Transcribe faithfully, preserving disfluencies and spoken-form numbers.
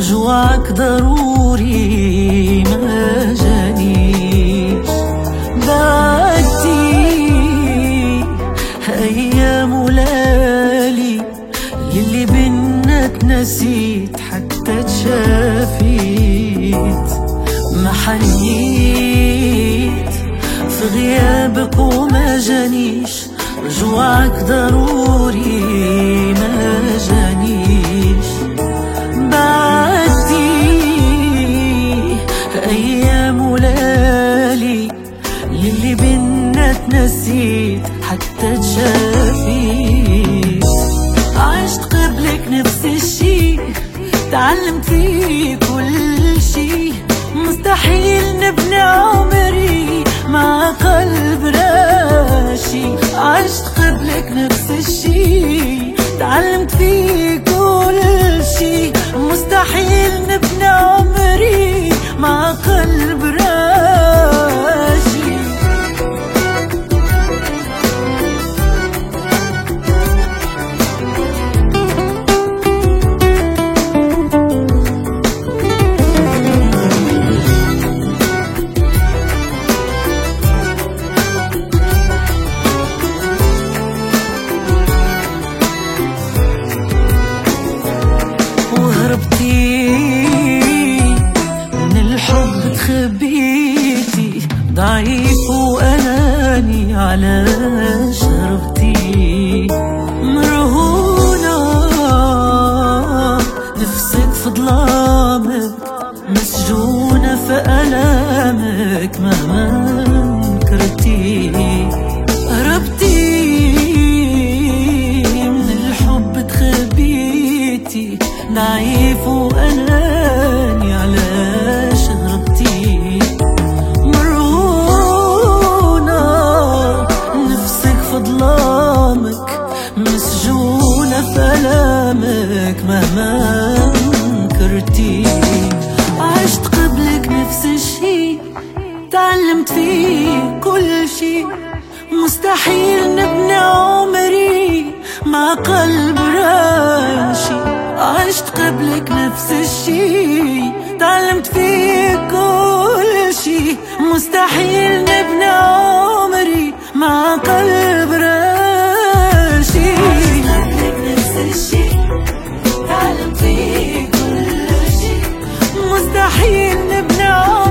رجوعك ضروري ما جانيش. بعدتي أيام ولالي يلي بينا تنسيت حتى تشافيت. ما حنيت في غيابك وما جانيش، رجوعك ضروري ما جانيش. بعدتي أيام ولالي يلي بينا تنسيت حتى تشافيت. عشت قبلك نفس الشي، تعلمت فيه كل شي، مستحيل نبني عمري مع قلب راشي. عشت قبلك نفس الشي، تعلمت فيه كل شي، مستحيل نبني عمري مع قلب راشي. هربتي من الحب تخبيتي، ضعيف وأناني علاش هربتي. مرهونة نفسك في ظلامك، مسجونة في ألامك مهما انكرتي. هربتي من الحب تخبيتي، ضعيف وأناني علاش هربتي. مرهونة نفسك في ظلامك، مسجونة في ألامك مهما انكرتي. عشت قبلك نفس الشي، تعلمت فيه كل شي، مستحيل نبني عمري مع قلب راشي. عشت قبلك نفس الشي، تعلمت فيه كل شي، مستحيل نبني عمري مع قلب راشي. عشت قبلك نفس الشي، تعلمت فيه كل شي، مستحيل نبني عمري